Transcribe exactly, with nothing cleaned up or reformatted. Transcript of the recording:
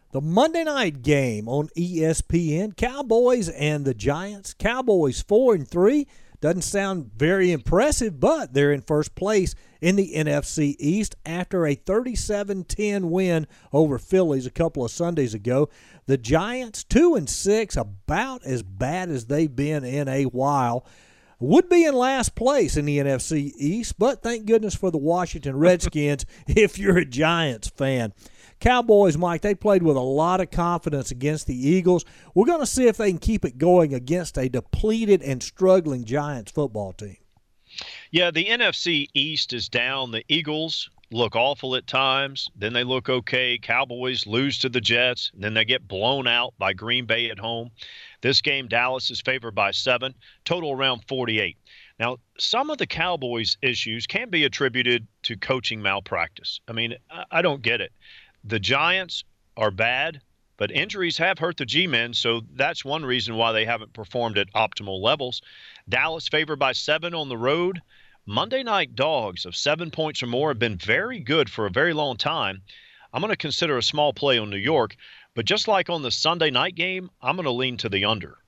The Monday night game on E S P N, Cowboys and the Giants. Cowboys four and three. Doesn't sound very impressive, but they're in first place in the N F C East after a thirty-seven ten win over Phillies a couple of Sundays ago. The Giants two and six, about as bad as they've been in a while. Would be in last place in the N F C East, but thank goodness for the Washington Redskins if you're a Giants fan. Cowboys, Mike, they played with a lot of confidence against the Eagles. We're going to see if they can keep it going against a depleted and struggling Giants football team. Yeah, the N F C East is down. The Eagles look awful at times. Then they look okay. Cowboys lose to the Jets. And then they get blown out by Green Bay at home. This game, Dallas is favored by seven, total around forty-eight. Now, some of the Cowboys' issues can be attributed to coaching malpractice. I mean, I don't get it. The Giants are bad, but injuries have hurt the G-men, so that's one reason why they haven't performed at optimal levels. Dallas favored by seven on the road. Monday night dogs of seven points or more have been very good for a very long time. I'm going to consider a small play on New York, but just like on the Sunday night game, I'm going to lean to the under.